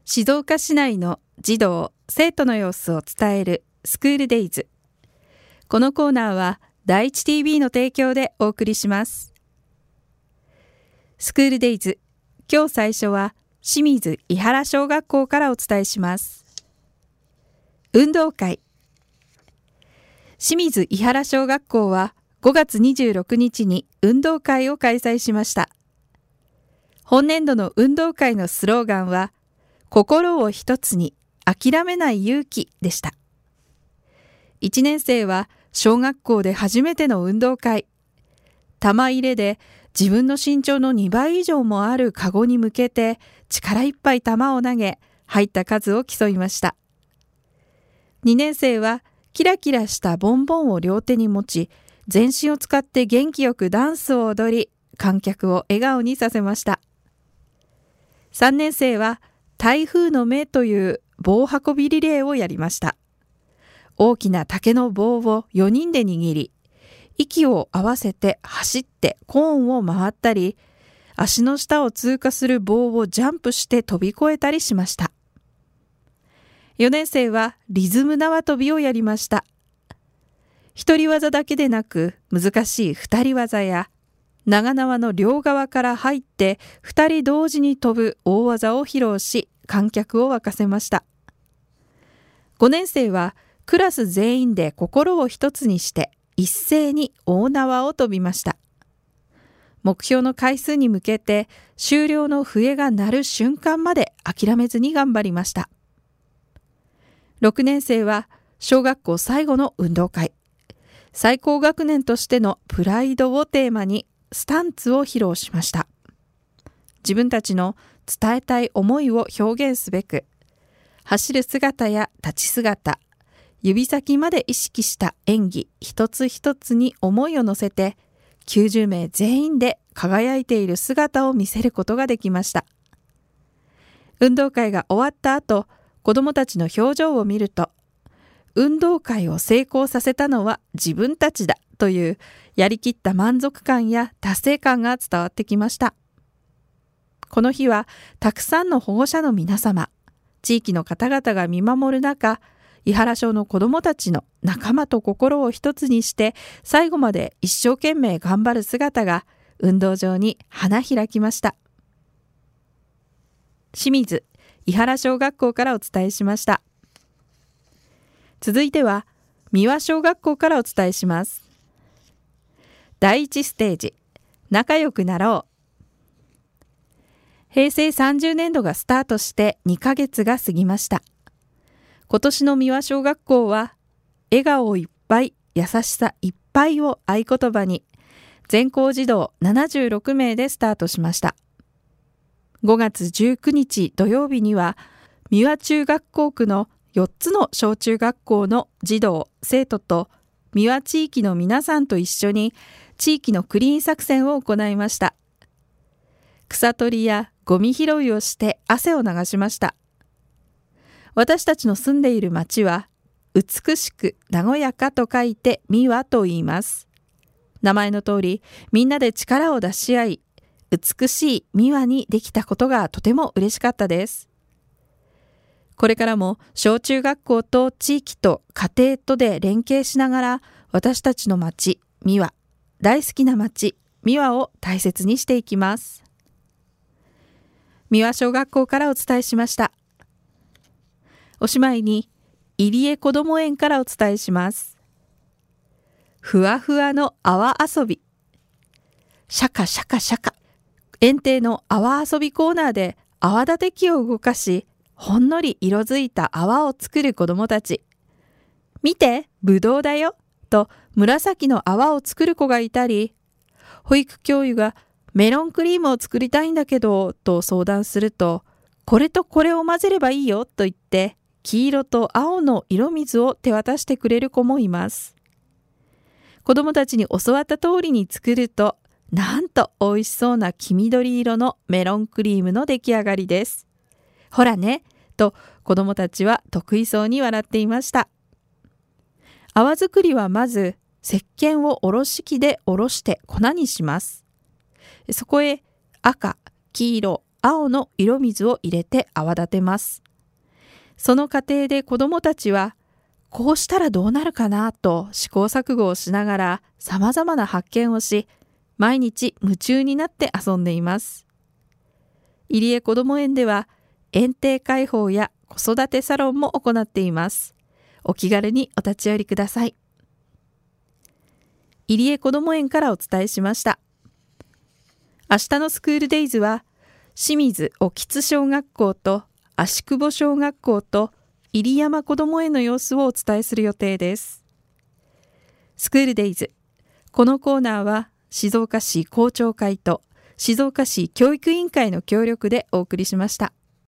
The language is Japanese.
静岡市内の児童・生徒の様子を伝えるスクールデイズ。このコーナーは第一 TV の提供でお送りします。スクールデイズ、今日最初は清水伊原小学校からお伝えします。運動会。清水伊原小学校は5月26日に運動会を開催しました。本年度の運動会のスローガンは、心を一つに諦めない勇気でした。1年生は小学校で初めての運動会。玉入れで自分の身長の2倍以上もあるカゴに向けて力いっぱい玉を投げ、入った数を競いました。2年生はキラキラしたボンボンを両手に持ち、全身を使って元気よくダンスを踊り、観客を笑顔にさせました。3年生は台風の目という棒運びリレーをやりました。大きな竹の棒を4人で握り、息を合わせて走ってコーンを回ったり、足の下を通過する棒をジャンプして飛び越えたりしました。4年生はリズム縄跳びをやりました。一人技だけでなく、難しい二人技や長縄の両側から入って2人同時に飛ぶ大技を披露し、観客を沸かせました。5年生はクラス全員で心を一つにして一斉に大縄を飛びました。目標の回数に向けて終了の笛が鳴る瞬間まで諦めずに頑張りました。6年生は小学校最後の運動会。最高学年としてのプライドをテーマにスタンツを披露しました。自分たちの伝えたい思いを表現すべく、走る姿や立ち姿、指先まで意識した演技一つ一つに思いを乗せて、90名全員で輝いている姿を見せることができました。運動会が終わった後、子どもたちの表情を見ると、運動会を成功させたのは自分たちだというやりきった満足感や達成感が伝わってきました。この日はたくさんの保護者の皆様、地域の方々が見守る中、伊原小の子どもたちの仲間と心を一つにして最後まで一生懸命頑張る姿が運動場に花開きました。清水伊原小学校からお伝えしました。続いては三輪小学校からお伝えします。第1ステージ、仲良くなろう。平成30年度がスタートして2ヶ月が過ぎました。今年の三輪小学校は、笑顔いっぱい、優しさいっぱいを合言葉に、全校児童76名でスタートしました。5月19日土曜日には、三輪中学校区の4つの小中学校の児童・生徒と三輪地域の皆さんと一緒に地域のクリーン作戦を行いました。草取りやゴミ拾いをして汗を流しました。私たちの住んでいる町は美しく和やかと書いて三輪と言います。名前の通りみんなで力を出し合い、美しい三輪にできたことがとても嬉しかったです。これからも小中学校と地域と家庭とで連携しながら、私たちの町三輪、大好きな町三輪を大切にしていきます。三輪小学校からお伝えしました。おしまいに入江こども園からお伝えします。ふわふわの泡遊び。シャカシャカシャカ。園庭の泡遊びコーナーで泡立て器を動かし、ほんのり色づいた泡を作る子どもたち。見て、ぶどうだよと紫の泡を作る子がいたり、保育教諭がメロンクリームを作りたいんだけどと相談すると、これとこれを混ぜればいいよと言って、黄色と青の色水を手渡してくれる子もいます。子どもたちに教わった通りに作ると、なんと美味しそうな黄緑色のメロンクリームの出来上がりです。ほらね、と子どもたちは得意そうに笑っていました。泡作りはまず石鹸をおろし器でおろして粉にします。そこへ赤、黄色、 青の色水を入れて泡立てます。その過程で子どもたちは、こうしたらどうなるかなと試行錯誤をしながら様々な発見をし、毎日夢中になって遊んでいます。入江こども園では園庭開放や子育てサロンも行っています。お気軽にお立ち寄りください。入江こども園からお伝えしました。明日のスクールデイズは清水興津小学校と芦久保小学校と入山こども園の様子をお伝えする予定です。スクールデイズ、このコーナーは静岡市校長会と静岡市教育委員会の協力でお送りしました。